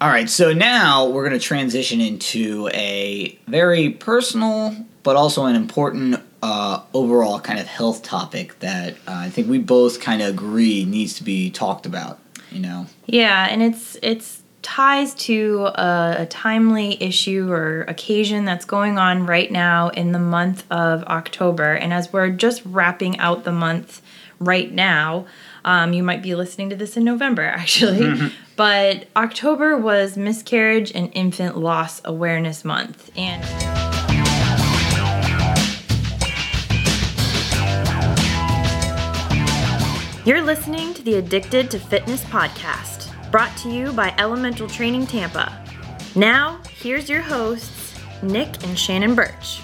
All right, so now we're going to transition into a very personal but also an important overall kind of health topic that I think we both kind of agree needs to be talked about, Yeah, and it's ties to a timely issue or occasion that's going on right now in the month of October. And as we're just wrapping out the month right now, you might be listening to this in November, actually. But October was Miscarriage and Infant Loss Awareness Month. And you're listening to the Addicted to Fitness podcast, brought to you by Elemental Training Tampa. Now, here's your hosts, Nick and Shannon Birch.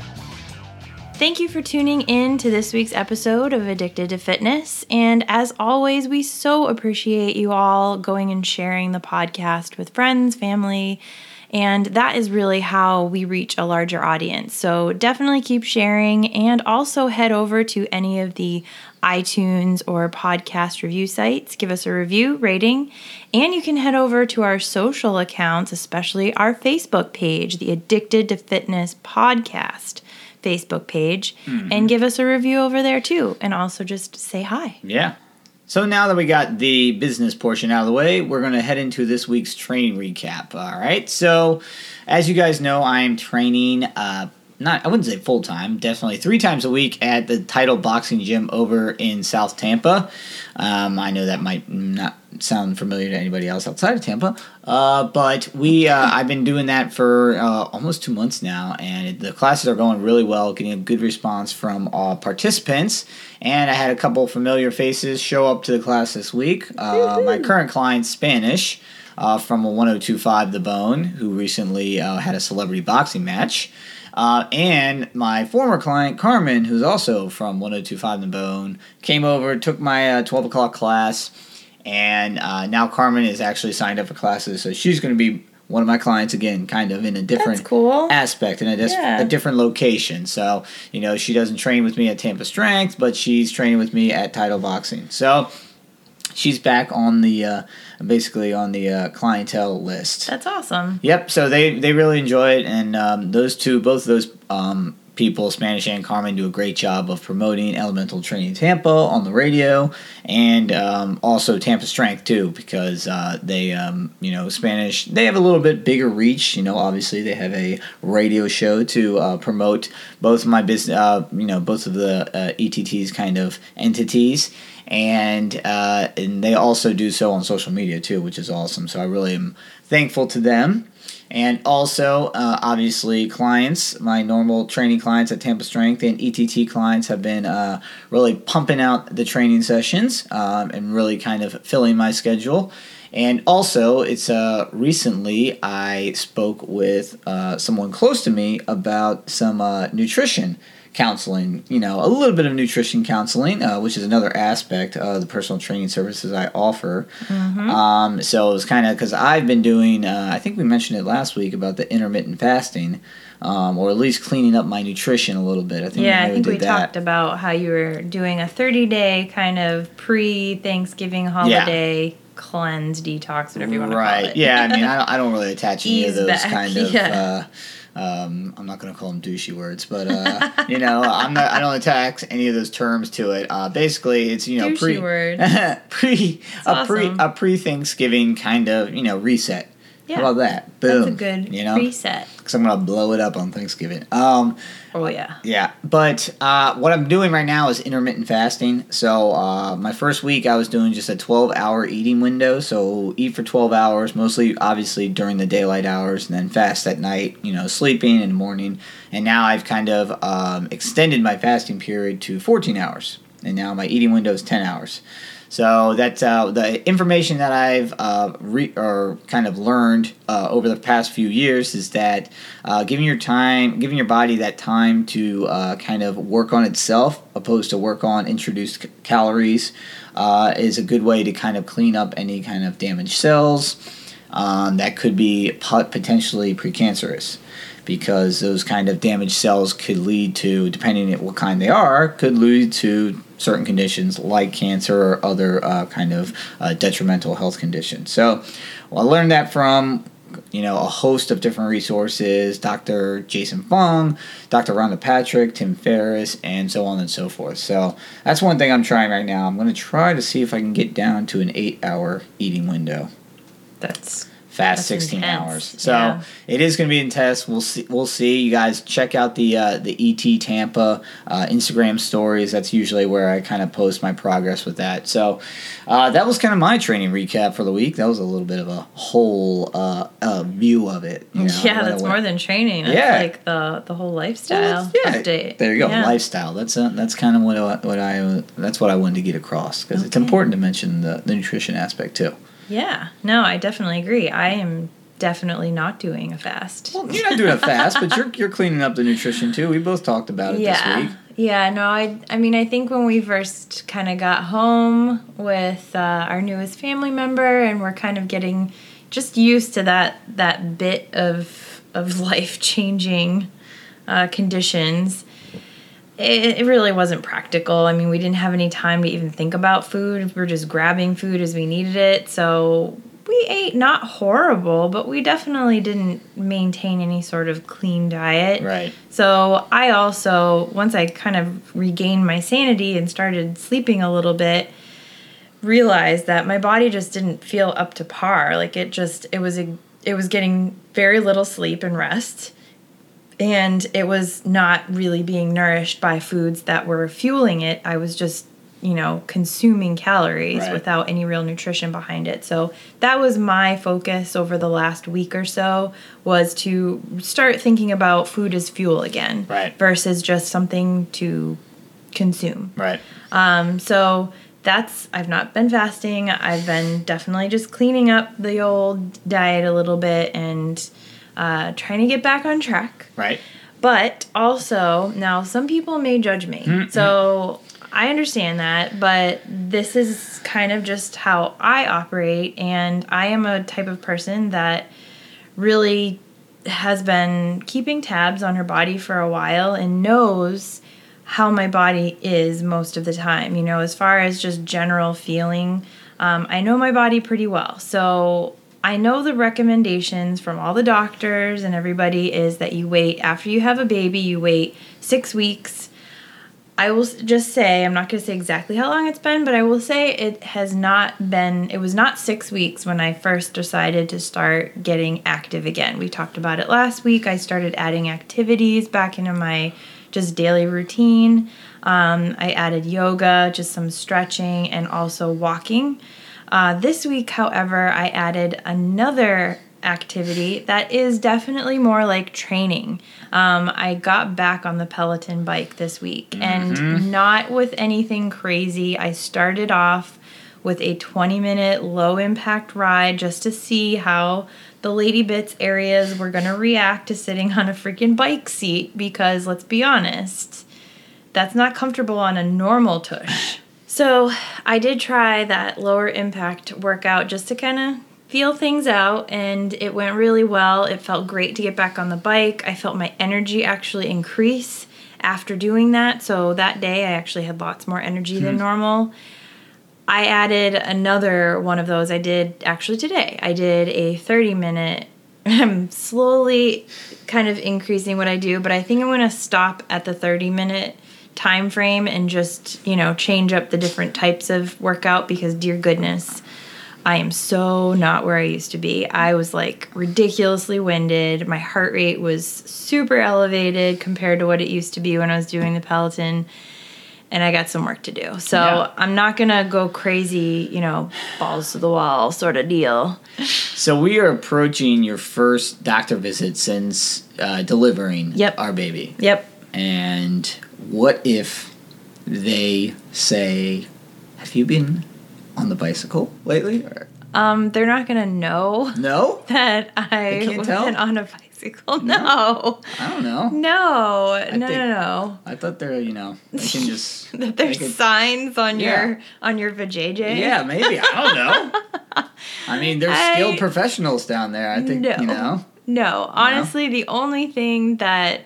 Thank you for tuning in to this week's episode of Addicted to Fitness. And as always, we so appreciate you all going and sharing the podcast with friends, family, and that is really how we reach a larger audience. So definitely keep sharing, and also head over to any of the iTunes or podcast review sites. Give us a review, rating, and you can head over to our social accounts, especially our Facebook page, the Addicted to Fitness podcast Facebook page, and give us a review over there too, and also just say hi. Yeah. So now that we got the business portion out of the way, we're going to head into this week's training recap. All right. So as you guys know, I'm training, I wouldn't say full-time, definitely 3 times a week at the Title Boxing Gym over in South Tampa. I know that might not sound familiar to anybody else outside of Tampa, but I've been doing that for almost 2 months now, and the classes are going really well, getting a good response from all participants, and I had a couple familiar faces show up to the class this week. My current client, Spanish, from a 1025 The Bone, who recently had a celebrity boxing match. And my former client, Carmen, who's also from 1025 The Bone, came over, took my 12 o'clock class, and now Carmen is actually signed up for classes, so she's going to be one of my clients again, kind of in a different aspect, in a different location. So, she doesn't train with me at Tampa Strength, but she's training with me at Title Boxing. So she's back on the basically on the clientele list. That's awesome. Yep. So they really enjoy it, and both of those people, Spanish and Carmen, do a great job of promoting Elemental Training Tampa on the radio, and also Tampa Strength too, because they Spanish, they have a little bit bigger reach. Obviously they have a radio show to promote both of my business, both of the ETT's kind of entities. And they also do so on social media too, which is awesome. So I really am thankful to them. And also, obviously, clients, my normal training clients at Tampa Strength and ETT clients have been really pumping out the training sessions and really kind of filling my schedule. And also, it's recently I spoke with someone close to me about some nutrition counseling, a little bit of nutrition counseling, which is another aspect of the personal training services I offer. So it was kind of because I've been doing, I think we mentioned it last week about the intermittent fasting, or at least cleaning up my nutrition a little bit. I think we talked about how you were doing a 30-day kind of pre-Thanksgiving holiday cleanse, detox, whatever you want to call it. Right. Yeah. I mean, I don't really attach any of those kind of. I'm not going to call them douchey words, but I don't attach any of those terms to it. Basically, it's pre-Thanksgiving kind of reset. Yeah. How about that? Boom. That's a good reset. Because I'm going to blow it up on Thanksgiving. Oh, yeah. Yeah. But what I'm doing right now is intermittent fasting. So my first week I was doing just a 12-hour eating window. So eat for 12 hours, mostly obviously during the daylight hours, and then fast at night, sleeping in the morning. And now I've kind of extended my fasting period to 14 hours. And now my eating window is 10 hours. So that's the information that I've kind of learned over the past few years is that giving your body that time to kind of work on itself, opposed to work on introduced calories, is a good way to kind of clean up any kind of damaged cells that could be potentially precancerous. because those kind of damaged cells could lead to, depending on what kind they are, could lead to certain conditions like cancer or other kind of detrimental health conditions. So I learned that from a host of different resources, Dr. Jason Fung, Dr. Rhonda Patrick, Tim Ferriss, and so on and so forth. So that's one thing I'm trying right now. I'm going to try to see if I can get down to an 8-hour eating window. That's 16 intense. hours. So it is going to be intense. We'll see. You guys check out the ET Tampa Instagram stories. That's usually where I kind of post my progress with that. So that was kind of my training recap for the week. That was a little bit of a whole view of it. Yeah, that's more than training. That's like the whole lifestyle update. There you go, lifestyle. That's kind of what I wanted to get across, because it's important to mention the nutrition aspect too. Yeah. No, I definitely agree. I am definitely not doing a fast. Well, you're not doing a fast, but you're cleaning up the nutrition too. We both talked about it this week. Yeah, no, I mean, I think when we first kind of got home with our newest family member, and we're kind of getting just used to that bit of life-changing conditions, it really wasn't practical. I mean, we didn't have any time to even think about food. We were just grabbing food as we needed it. So we ate not horrible, but we definitely didn't maintain any sort of clean diet. Right. So I also, once I kind of regained my sanity and started sleeping a little bit, realized that my body just didn't feel up to par. Like it was getting very little sleep and rest. And it was not really being nourished by foods that were fueling it. I was just, consuming calories without any real nutrition behind it. So that was my focus over the last week or so, was to start thinking about food as fuel again. Right. Versus just something to consume. Right. So I've not been fasting. I've been definitely just cleaning up the old diet a little bit and trying to get back on track. Right. But also, now some people may judge me. Mm-hmm. So I understand that, but this is kind of just how I operate, and I am a type of person that really has been keeping tabs on her body for a while and knows how my body is most of the time. As far as just general feeling, I know my body pretty well. So I know the recommendations from all the doctors and everybody is that you wait, after you have a baby, you wait 6 weeks. I will just say, I'm not going to say exactly how long it's been, but I will say it was not 6 weeks when I first decided to start getting active again. We talked about it last week. I started adding activities back into my just daily routine. I added yoga, just some stretching, and also walking. This week, however, I added another activity that is definitely more like training. I got back on the Peloton bike this week, and not with anything crazy. I started off with a 20-minute low-impact ride just to see how the Lady Bits areas were going to react to sitting on a freaking bike seat, because let's be honest, that's not comfortable on a normal tush. So I did try that lower impact workout just to kind of feel things out, and it went really well. It felt great to get back on the bike. I felt my energy actually increase after doing that. So that day I actually had lots more energy than normal. I added another one of those. I did actually today. I did a 30-minute. I'm slowly kind of increasing what I do, but I think I'm going to stop at the 30-minute time frame and just, change up the different types of workout, because dear goodness, I am so not where I used to be. I was like ridiculously winded. My heart rate was super elevated compared to what it used to be when I was doing the Peloton, and I got some work to do. So I'm not going to go crazy, balls to the wall sort of deal. So we are approaching your first doctor visit since delivering our baby. Yep. And what if they say, have you been on the bicycle lately? Or? They're not going to know. No? That I've been on a bicycle. No. I don't know. No. I thought they can just... that there's signs on your vajayjay? Yeah, maybe. I don't know. I mean, there's skilled professionals down there. I think, No, honestly, the only thing that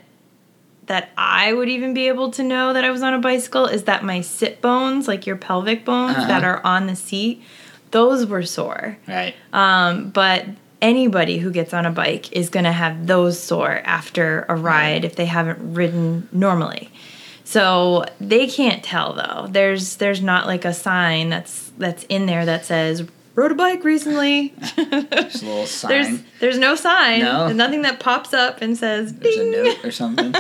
I would even be able to know that I was on a bicycle is that my sit bones, like your pelvic bones that are on the seat, those were sore. Right. But anybody who gets on a bike is going to have those sore after a ride if they haven't ridden normally. So they can't tell, though. There's not like a sign that's in there that says, rode a bike recently. Just a little sign. There's no sign. No. There's nothing that pops up and says, There's ding. a note or something.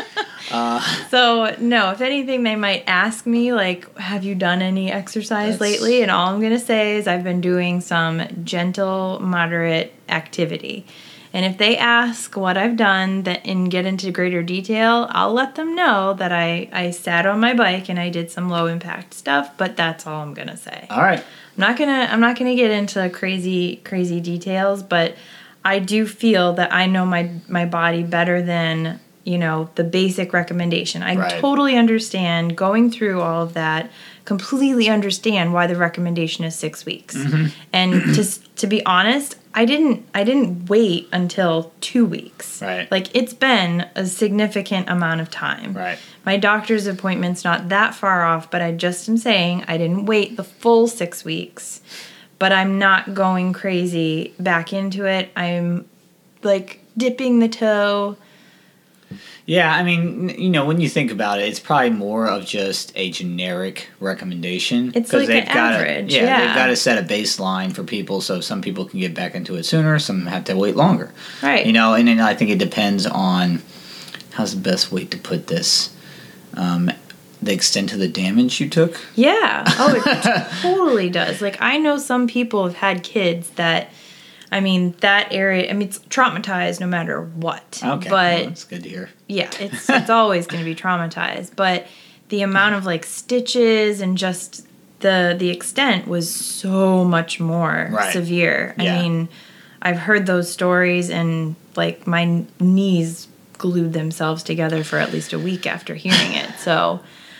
So, no, if anything, they might ask me, like, have you done any exercise lately? And all I'm going to say is I've been doing some gentle, moderate activity. And if they ask what I've done and get into greater detail, I'll let them know that I sat on my bike and I did some low impact stuff, but that's all I'm going to say. All right. I'm not gonna get into crazy details, but I do feel that I know my body better than, the basic recommendation. I totally understand going through all of that, completely understand why the recommendation is 6 weeks. Mm-hmm. And to be honest, I didn't wait until 2 weeks. Right. Like, it's been a significant amount of time. Right. My doctor's appointment's not that far off, but I just am saying I didn't wait the full 6 weeks, but I'm not going crazy back into it. I'm like dipping the toe. Yeah, I mean, when you think about it, it's probably more of just a generic recommendation. It's like an average. They've got to set a baseline for people so some people can get back into it sooner, some have to wait longer. Right. And then I think it depends on, how's the best way to put this? The extent of the damage you took? Yeah. Oh, it totally does. Like, I know some people have had kids that, that area, it's traumatized no matter what. Okay. But that's good to hear. Yeah, it's always going to be traumatized. But the amount of, like, stitches and just the extent was so much more severe. Yeah. I've heard those stories and, like, my knees glued themselves together for at least a week after hearing it. So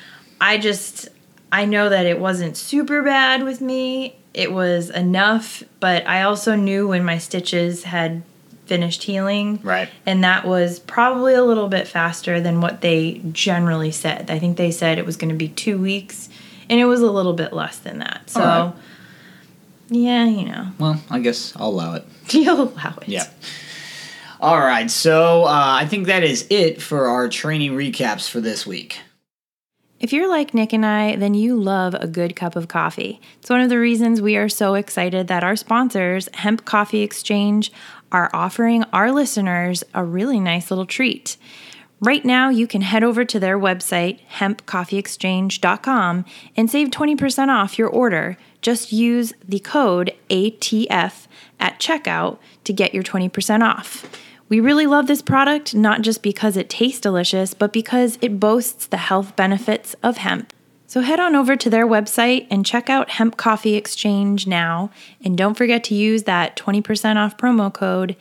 I know that it wasn't super bad with me. It was enough, but I also knew when my stitches had finished healing. Right. And that was probably a little bit faster than what they generally said. I think they said it was going to be 2 weeks, and it was a little bit less than that. So, yeah, Well, I guess I'll allow it. You'll allow it. Yeah. All right, so I think that is it for our training recaps for this week. If you're like Nick and I, then you love a good cup of coffee. It's one of the reasons we are so excited that our sponsors, Hemp Coffee Exchange, are offering our listeners a really nice little treat. Right now, you can head over to their website, hempcoffeeexchange.com, and save 20% off your order. Just use the code ATF at checkout to get your 20% off. We really love this product, not just because it tastes delicious, but because it boasts the health benefits of hemp. So head on over to their website and check out Hemp Coffee Exchange now, and don't forget to use that 20% off promo code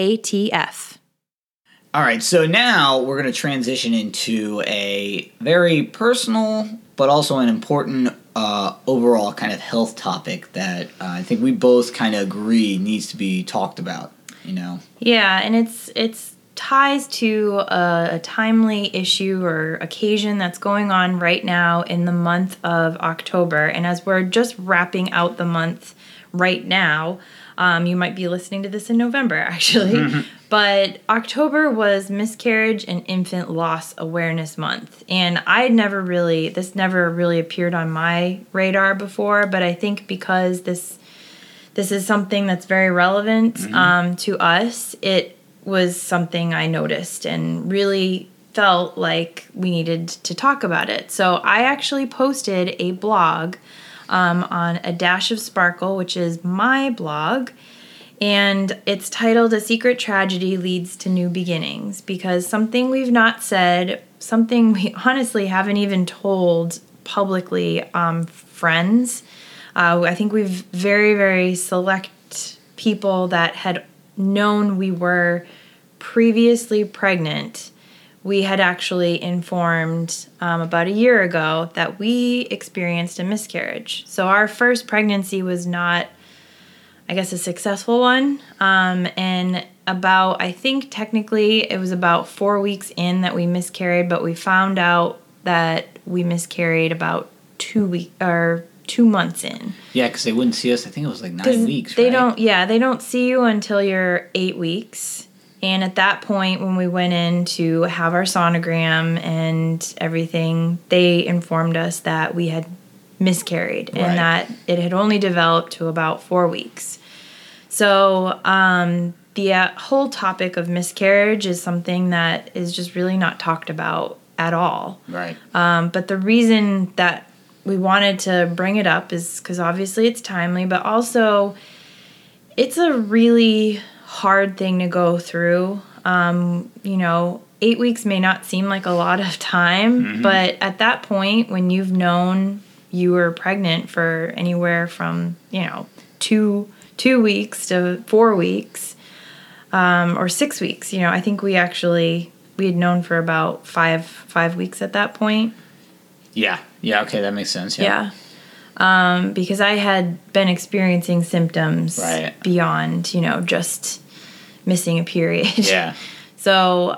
ATF. All right, so now we're going to transition into a very personal, but also an important overall kind of health topic that I think we both kind of agree needs to be talked about. Yeah, and it's ties to a timely issue or occasion that's going on right now in the month of October. And as we're just wrapping out the month right now, you might be listening to this in November, actually. Mm-hmm. But October was Miscarriage and Infant Loss Awareness Month. And this never really appeared on my radar before, but I think because this is something that's very relevant to us, it was something I noticed and really felt like we needed to talk about it. So I actually posted a blog on A Dash of Sparkle, which is my blog, and it's titled A Secret Tragedy Leads to New Beginnings, because something we've not said, something we honestly haven't even told publicly friends. I think we've very, very select people that had known we were previously pregnant. We had actually informed about a year ago that we experienced a miscarriage. So our first pregnancy was not, I guess, a successful one. And I think technically it was about 4 weeks in that we miscarried, but we found out that we miscarried about 2 months in. Yeah, because they wouldn't see us. I think it was like 9 weeks, they right? don't. Yeah, they don't see you until you're 8 weeks. And at that point, when we went in to have our sonogram and everything, they informed us that we had miscarried and that it had only developed to about 4 weeks. So the whole topic of miscarriage is something that is just really not talked about at all. Right. But the reason that we wanted to bring it up is because obviously it's timely, but also it's a really hard thing to go through. 8 weeks may not seem like a lot of time, but at that point, when you've known you were pregnant for anywhere from, 2 weeks to 4 weeks, or 6 weeks, I think we had known for about five weeks at that point. Yeah. Okay, that makes sense. Yeah. Because I had been experiencing symptoms beyond, just missing a period. Yeah. So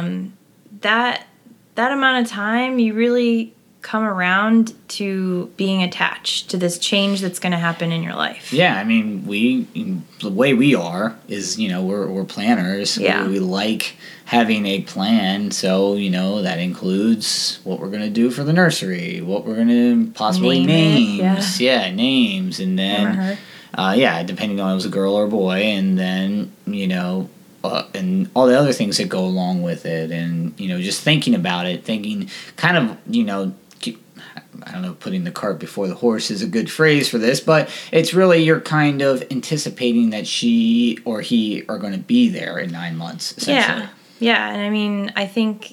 that amount of time, you really come around to being attached to this change that's going to happen in your life. Yeah, I mean, the way we are is, we're planners. Yeah. We like having a plan, so, that includes what we're going to do for the nursery, what we're going to possibly names. Yeah, names, and then, depending on if it was a girl or a boy, and then, and all the other things that go along with it, and, just thinking about it, thinking kind of, I don't know, putting the cart before the horse is a good phrase for this, but it's really you're kind of anticipating that she or he are going to be there in 9 months, essentially. Yeah, and I mean, I think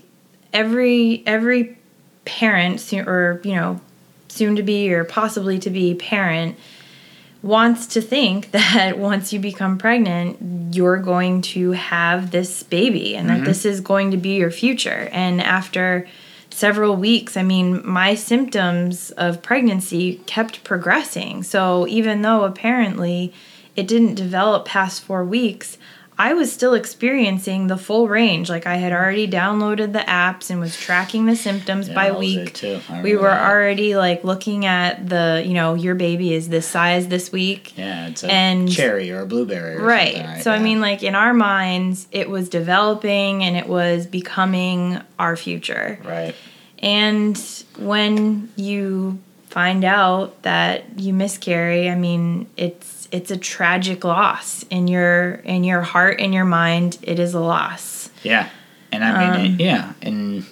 every parent or, soon to be or possibly to be parent wants to think that once you become pregnant, you're going to have this baby and that this is going to be your future. And after several weeks, I mean, my symptoms of pregnancy kept progressing. So even though apparently it didn't develop past 4 weeks, I was still experiencing the full range. Like, I had already downloaded the apps and was tracking the symptoms by week. We were already looking at the, your baby is this size this week. Yeah, it's a cherry or a blueberry or something. Right. So I mean, in our minds, it was developing and it was becoming our future. Right. And when you find out that you miscarry, I mean, it's a tragic loss in your heart and your mind. It is a loss. Yeah, and I mean, and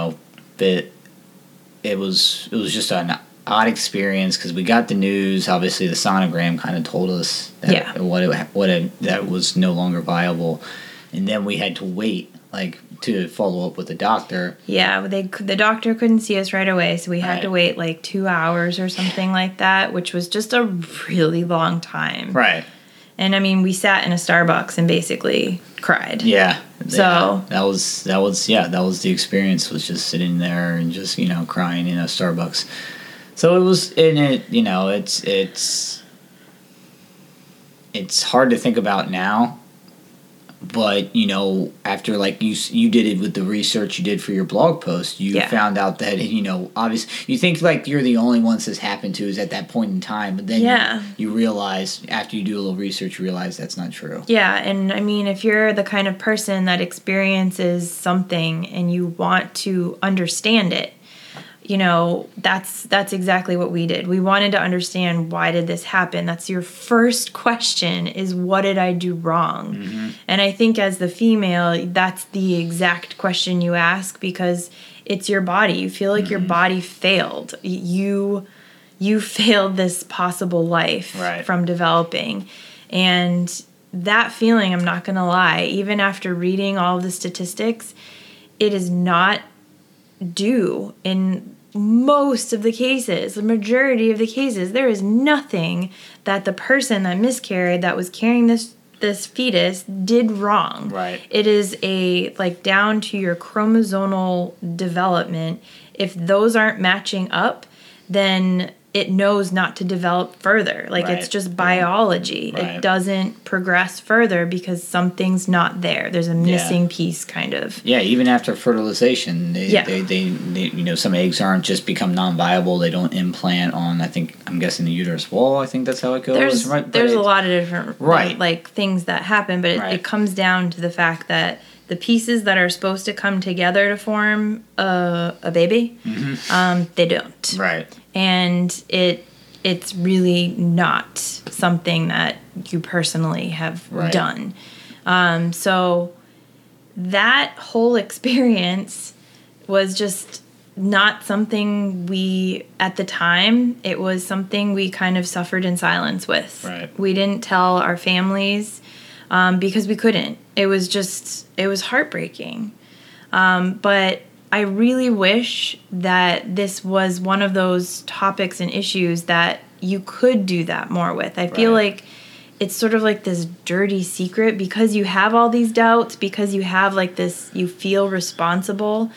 it was just an odd experience because we got the news. Obviously, the sonogram kind of told us that that was no longer viable, and then we had to wait to follow up with the doctor. Yeah, the doctor couldn't see us right away, so we had to wait 2 hours or something like that, which was just a really long time. Right. And I mean, we sat in a Starbucks and basically cried. Yeah. So that was the experience, was just sitting there and just, crying in a Starbucks. So it was it's hard to think about now. But, after, you did it with the research you did for your blog post, you found out that, obviously, you think, you're the only ones this happened to is at that point in time. But then you realize, after you do a little research, you realize that's not true. Yeah, and, I mean, if you're the kind of person that experiences something and you want to understand it, that's exactly what we did. We wanted to understand, why did this happen? That's your first question, is what did I do wrong? Mm-hmm. And I think as the female, that's the exact question you ask, because it's your body. You feel like your body failed. You failed this possible life from developing. And that feeling, I'm not going to lie, even after reading all of the statistics, it is not due in most of the cases, the majority of the cases. There is nothing that the person that miscarried, that was carrying this fetus, did wrong. Right. It is down to your chromosomal development. If those aren't matching up, then it knows not to develop further. Like, Right. it's just biology. Right. It doesn't progress further because something's not there. There's a missing piece, kind of. Yeah, even after fertilization, Yeah. they some eggs aren't just become non-viable. They don't implant on, I'm guessing the uterus wall. I think that's how it goes. There's right? But there's a lot of different Right. like things that happen, but Right. it comes down to the fact that the pieces that are supposed to come together to form a baby, they don't. Right. And it's really not something that you personally have Right. done. So that whole experience was just not something we, at the time, it was something we kind of suffered in silence with. Right. We didn't tell our families because we couldn't. It was heartbreaking. But I really wish that this was one of those topics and issues that you could do that more with. I feel Right. like it's sort of like this dirty secret because you have all these doubts, because you have like this, you feel responsible.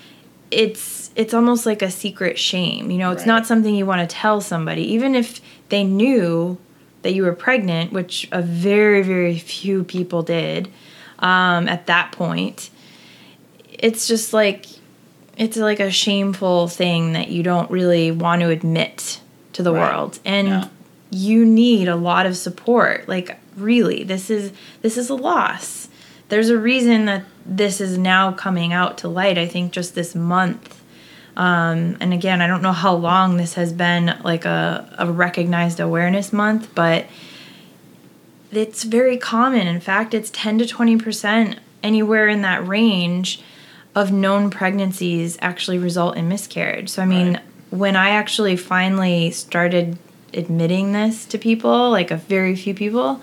It's almost like a secret shame. You know, it's Right. not something you want to tell somebody, even if they knew that you were pregnant, which a very, very few people did at that point. It's just like, it's like a shameful thing that you don't really want to admit to the Right. world. And Yeah. you need a lot of support. Like, really, this is a loss. There's a reason that this is now coming out to light, I think just this month. And again, I don't know how long this has been like a recognized awareness month, but it's very common. In fact, it's 10 to 20%, anywhere in that range, of known pregnancies actually result in miscarriage. So, I mean, Right. when I actually finally started admitting this to people, like a very few people,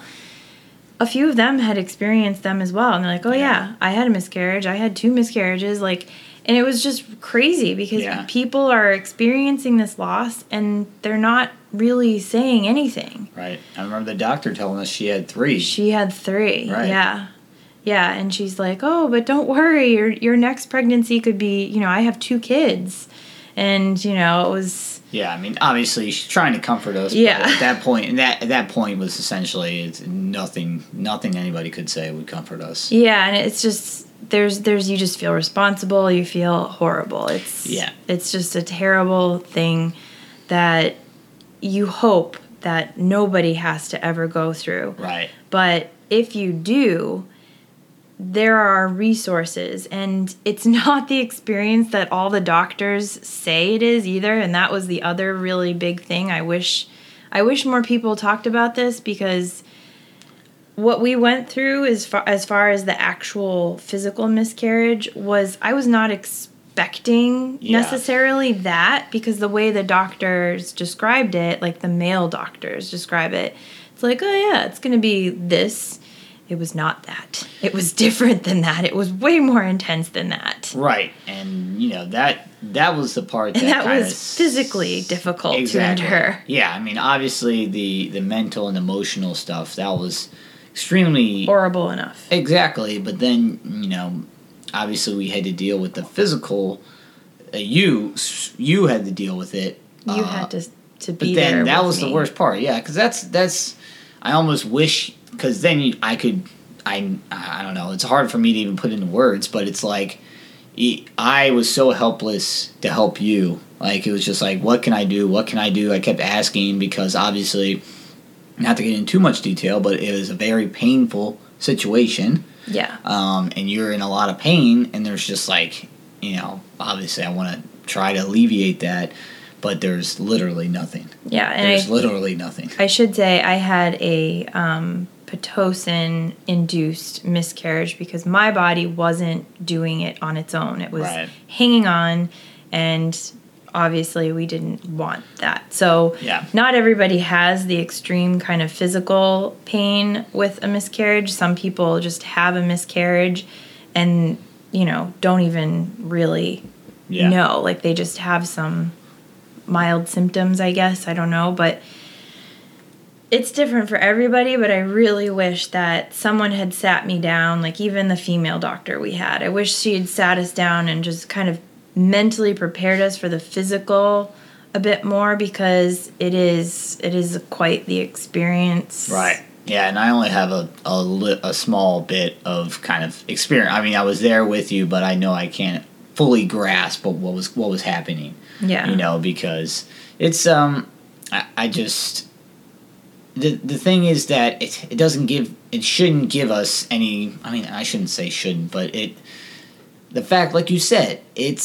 a few of them had experienced them as well. And they're like, oh, yeah, I had a miscarriage. I had 2 miscarriages. Like, and it was just crazy because Yeah. people are experiencing this loss and they're not really saying anything. Right. I remember the doctor telling us she had 3. She had 3. Right. Yeah. Yeah. And she's like, oh, but don't worry. Your next pregnancy could be, you know, I have 2 kids. And, you know, it was... Yeah, I mean, obviously she's trying to comfort us. Yeah. But at that point, and at that point was essentially it's nothing anybody could say would comfort us. Yeah, and it's just there's you just feel responsible, you feel horrible. It's just a terrible thing that you hope that nobody has to ever go through. Right. But if you do, there are resources, and it's not the experience that all the doctors say it is either, and that was the other really big thing. I wish more people talked about this, because what we went through as far as the actual physical miscarriage was, I was not expecting necessarily that, because the way the doctors described it, like the male doctors describe it, it's like, oh yeah, it's going to be this. It was not that. It was different than that. It was way more intense than that. Right. And, you know, that was the part that was physically difficult to endure. Yeah, I mean, obviously the mental and emotional stuff, that was extremely... horrible enough. Exactly. But then, you know, obviously we had to deal with the physical. You had to deal with it. You had to be but then there that with was me. the worst part. Yeah, because that's... I almost wish... Because then I don't know, it's hard for me to even put into words, but it's like, I was so helpless to help you. Like, it was just like, what can I do? What can I do? I kept asking because obviously, not to get into too much detail, but it was a very painful situation. Yeah. And you're in a lot of pain, and there's just like, you know, obviously I want to try to alleviate that, but there's literally nothing. Yeah. And there's literally nothing. I should say I had a Pitocin-induced miscarriage because my body wasn't doing it on its own. It was hanging on, and obviously we didn't want that. So not everybody has the extreme kind of physical pain with a miscarriage. Some people just have a miscarriage and, you know, don't even really know. Like, they just have some mild symptoms, I guess. I don't know, but... it's different for everybody, but I really wish that someone had sat me down, like even the female doctor we had. I wish she had sat us down and just kind of mentally prepared us for the physical a bit more because it is quite the experience. Right. Yeah, and I only have a small bit of kind of experience. I mean, I was there with you, but I know I can't fully grasp what was happening. Yeah. You know, because it's I just the thing is that it shouldn't give us any. I mean, I shouldn't say shouldn't, but the fact, like you said,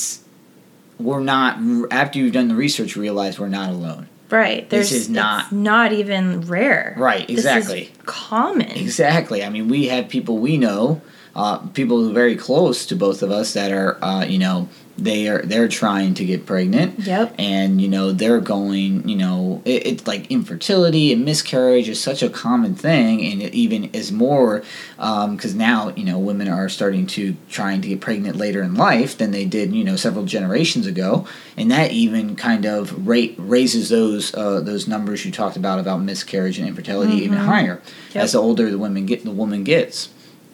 we're not, after you've done the research, realize we're not alone. Right. It's not even rare. Right, exactly. This is common. Exactly. I mean, we have people we know, people very close to both of us that are, they're trying to get pregnant. Yep. And, they're going, it's like infertility and miscarriage is such a common thing, and it even is more, because now, women are starting to trying to get pregnant later in life than they did, several generations ago, and that even kind of raises those numbers you talked about miscarriage and infertility even higher as the older the woman gets.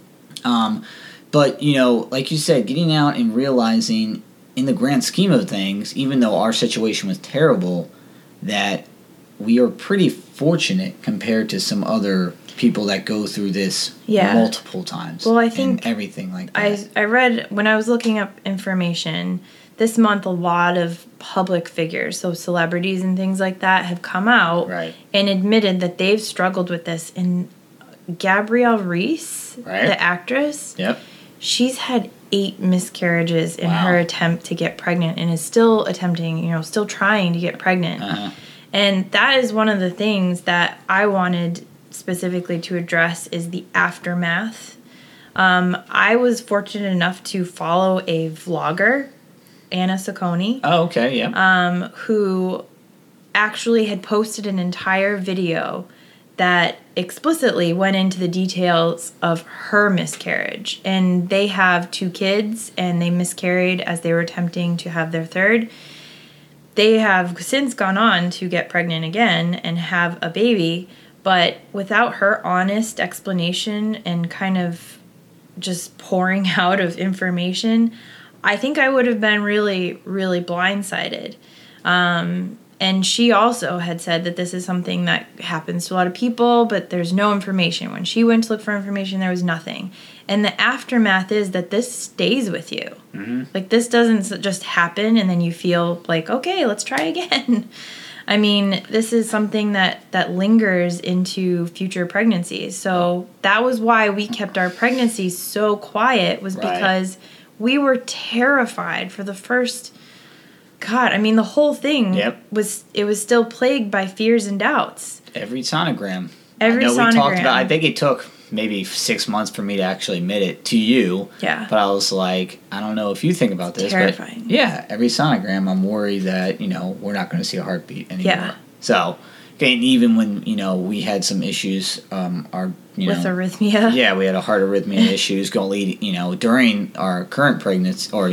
But, like you said, getting out and realizing in the grand scheme of things, even though our situation was terrible, that we are pretty fortunate compared to some other people that go through this multiple times. Well, I think and everything like that. I read, when I was looking up information, this month a lot of public figures, so celebrities and things like that, have come out and admitted that they've struggled with this. And Gabrielle Reese, the actress, she's had 8 miscarriages in her attempt to get pregnant and is still attempting, still trying to get pregnant. And that is one of the things that I wanted specifically to address is the aftermath. I was fortunate enough to follow a vlogger, Anna Saccone. Oh, okay, yeah. Who actually had posted an entire video that explicitly went into the details of her miscarriage. And they have 2 kids, and they miscarried as they were attempting to have their third. They have since gone on to get pregnant again and have a baby, but without her honest explanation and kind of just pouring out of information, I think I would have been really, really blindsided. And she also had said that this is something that happens to a lot of people, but there's no information. When she went to look for information, there was nothing. And the aftermath is that this stays with you. Like, this doesn't just happen and then you feel like, okay, let's try again. I mean, this is something that lingers into future pregnancies. So that was why we kept our pregnancies so quiet, was because we were terrified for the first... God, I mean, the whole thing was still plagued by fears and doubts. Every sonogram. We talked about, I think it took maybe 6 months for me to actually admit it to you. Yeah. But I was like, I don't know if you think about this. Terrifying. But yeah, every sonogram, I'm worried that, we're not going to see a heartbeat anymore. Yeah. So, okay, and even when, we had some issues, with arrhythmia. Yeah, we had a heart arrhythmia issues during our current pregnancy, or,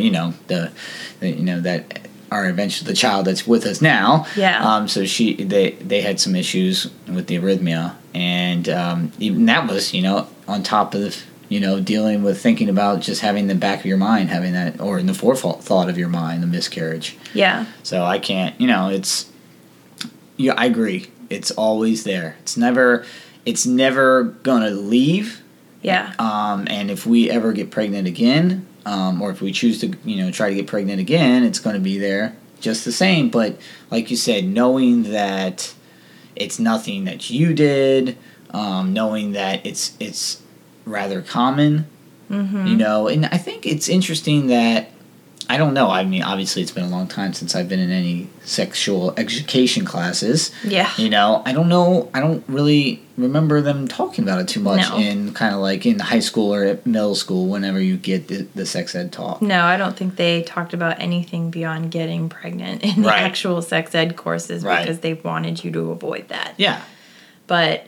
that are eventually the child that's with us now. Yeah. So they had some issues with the arrhythmia, and even that was on top of dealing with thinking about just having the back of your mind having that, or in the forethought of your mind, the miscarriage. Yeah. So I can't. It's. Yeah, I agree. It's always there. It's never gonna leave. Yeah. And if we ever get pregnant again. Or if we choose to, try to get pregnant again, it's going to be there just the same. But like you said, knowing that it's nothing that you did, knowing that it's rather common, and I think it's interesting that, I don't know, I mean, obviously it's been a long time since I've been in any sexual education classes. Yeah. I don't know, I don't really remember them talking about it too much in kind of like in high school or middle school whenever you get the sex ed talk. No, I don't think they talked about anything beyond getting pregnant in the actual sex ed courses because they wanted you to avoid that. Yeah. But,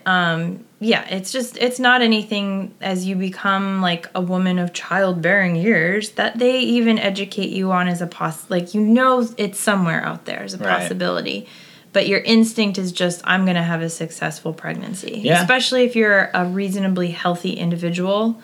it's not anything as you become like a woman of childbearing years that they even educate you on as a it's somewhere out there as a possibility. But your instinct is just, I'm going to have a successful pregnancy. Yeah. Especially if you're a reasonably healthy individual.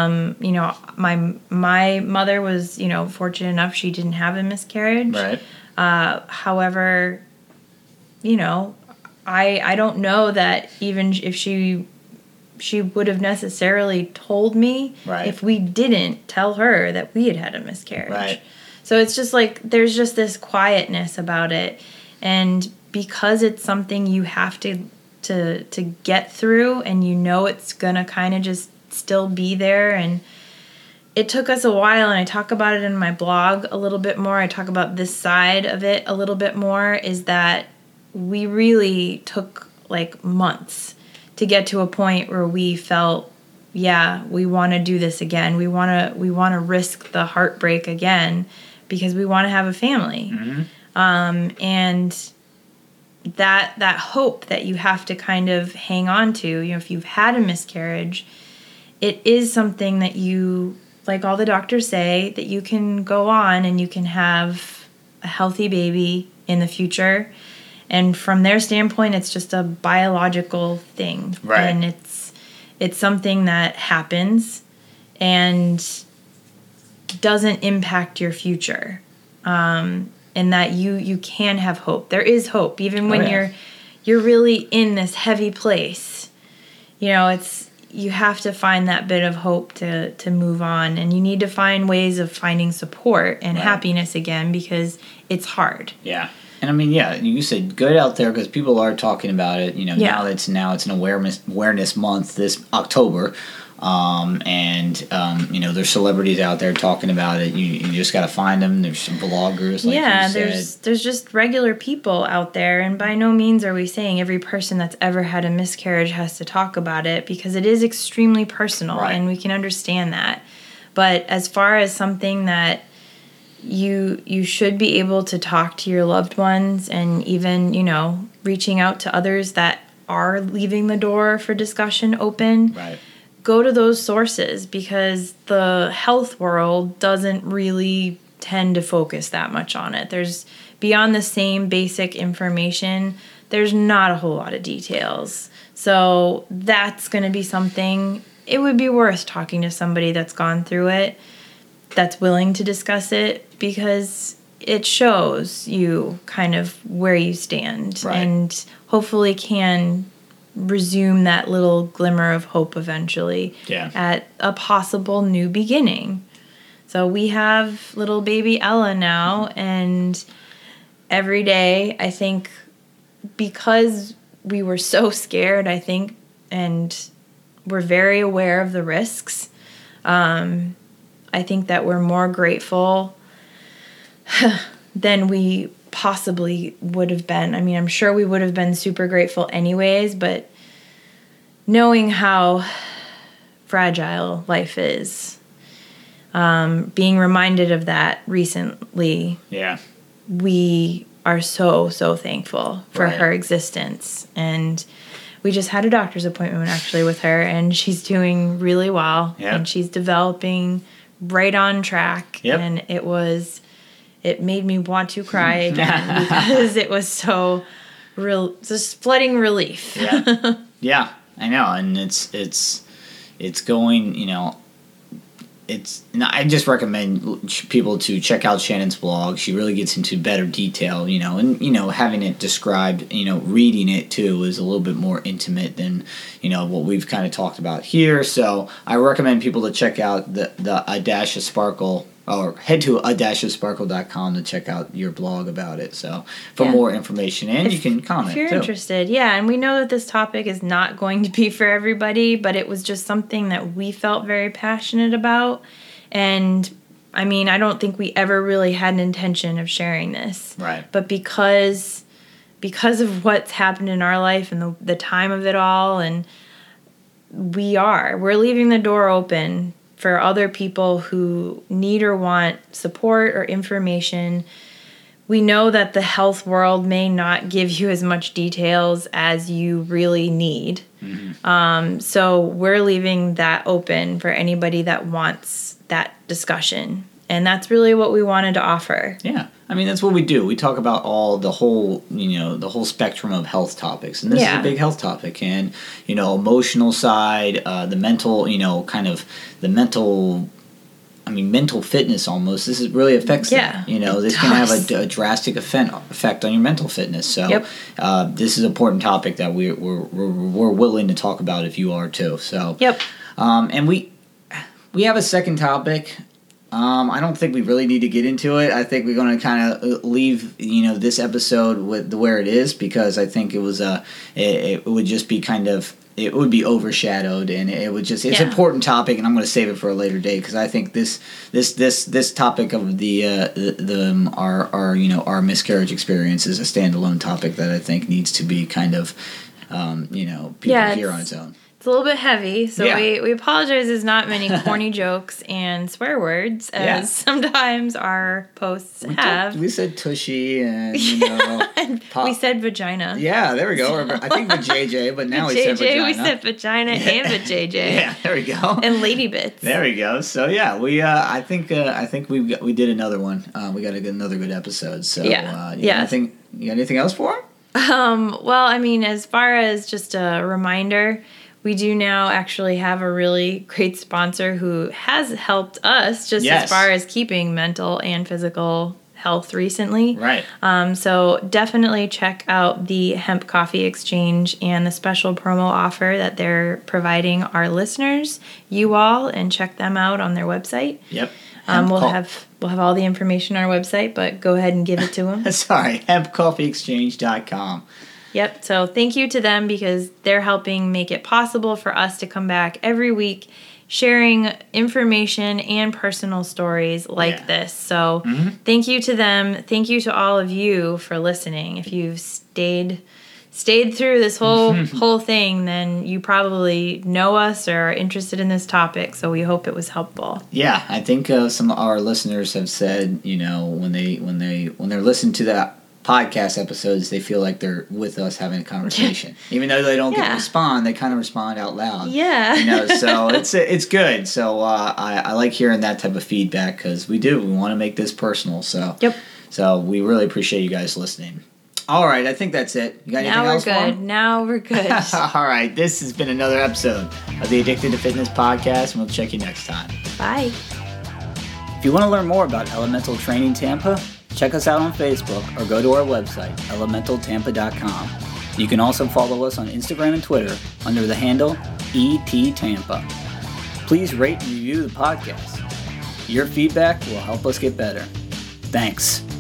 My mother was, fortunate enough she didn't have a miscarriage. Right. However, you know, I don't know that even if she would have necessarily told me right. if we didn't tell her that we had had a miscarriage. Right. So it's just like there's just this quietness about it, and because it's something you have to get through, and you know it's gonna kind of just still be there. And it took us a while, and I talk about it in my blog a little bit more. I talk about this side of it a little bit more, is that we really took like months to get to a point where we felt, yeah, we want to do this again. We want to risk the heartbreak again because we want to have a family. And that hope that you have to kind of hang on to, you know, if you've had a miscarriage, it is something that you, like all the doctors say, that you can go on and you can have a healthy baby in the future. And from their standpoint, it's just a biological thing. Right. And it's something that happens and doesn't impact your future. And that you can have hope. There is hope, even when you're really in this heavy place. You know, you have to find that bit of hope to move on, and you need to find ways of finding support and happiness again, because it's hard. Yeah. And I mean, yeah, you said good out there because people are talking about it. You know, now it's an awareness month this October. You know, there's celebrities out there talking about it. You just got to find them. There's some bloggers, like you said. there's just regular people out there, and by no means are we saying every person that's ever had a miscarriage has to talk about it, because it is extremely personal, and we can understand that. But as far as something that you should be able to talk to your loved ones, and even, you know, reaching out to others that are leaving the door for discussion open. Right. Go to those sources, because the health world doesn't really tend to focus that much on it. There's, beyond the same basic information, there's not a whole lot of details. So that's going to be something, it would be worth talking to somebody that's gone through it, that's willing to discuss it, because it shows you kind of where you stand, and hopefully can resume that little glimmer of hope eventually at a possible new beginning. So we have little baby Ella now, and every day, I think, because we were so scared, I think, and we're very aware of the risks, I think that we're more grateful than we possibly would have been. I mean, I'm sure we would have been super grateful anyways, but knowing how fragile life is, being reminded of that recently, we are so thankful for her existence. And we just had a doctor's appointment actually with her, and she's doing really well, and she's developing right on track. And it made me want to cry again because it was so real, just flooding relief. Yeah, I know, and it's going, you know, I just recommend people to check out Shannon's blog. She really gets into better detail, you know, and, you know, having it described, you know, reading it too is a little bit more intimate than, you know, what we've kind of talked about here. So I recommend people to check out the A Dash of Sparkle, or head to a-sparkle.com to check out your blog about it. So for more information, and you can comment if you're too. interested. Yeah, and we know that this topic is not going to be for everybody, but it was just something that we felt very passionate about. And I mean, I don't think we ever really had an intention of sharing this. Right. But because of what's happened in our life and the time of it all, and we're leaving the door open for other people who need or want support or information. We know that the health world may not give you as much details as you really need. So we're leaving that open for anybody that wants that discussion. And that's really what we wanted to offer. Yeah. I mean, that's what we do. We talk about the whole spectrum of health topics. And this is a big health topic. And, you know, emotional side, the mental, you know, kind of the mental mental fitness almost. This really affects that. This can have a drastic effect on your mental fitness. So this is an important topic that we're willing to talk about if you are too. So and we have a second topic. I don't think we really need to get into it. I think we're going to kind of leave, this episode with where it is, because I think it was it would just be kind of, it would be overshadowed, and it would just, it's an important topic, and I'm going to save it for a later date, because I think this topic of our miscarriage experience is a standalone topic that I think needs to be kind of, people hear on its own. It's a little bit heavy, so we apologize. There's not many corny jokes and swear words as sometimes our posts have. We said tushy and we said vagina. Yeah, there we go. I think vajayjay, but now we said vagina. We said vagina and vajayjay. Yeah, there we go. And lady bits. There we go. So yeah, we I think we did another one. We got another good episode. So I think you got anything else for him? Well, as far as just a reminder, we do now actually have a really great sponsor who has helped us as far as keeping mental and physical health recently. Right. So definitely check out the Hemp Coffee Exchange and the special promo offer that they're providing our listeners, you all, and check them out on their website. Yep. We'll have all the information on our website, but go ahead and give it to them. Sorry, hempcoffeeexchange.com. Yep. So thank you to them, because they're helping make it possible for us to come back every week sharing information and personal stories like this. So thank you to them. Thank you to all of you for listening. If you've stayed through this whole thing, then you probably know us or are interested in this topic. So we hope it was helpful. Yeah, I think some of our listeners have said, when they're listening to that podcast episodes, they feel like they're with us having a conversation. Even though they don't get to respond, they kind of respond out loud. Yeah. So it's good. So I like hearing that type of feedback, because we want to make this personal. So So we really appreciate you guys listening. All right, I think that's it. You got anything else for them? Now we're good. All right, this has been another episode of the Addicted to Fitness podcast, and we'll check you next time. Bye. If you want to learn more about Elemental Training Tampa, check us out on Facebook or go to our website, elementaltampa.com. You can also follow us on Instagram and Twitter under the handle ETTampa. Please rate and review the podcast. Your feedback will help us get better. Thanks.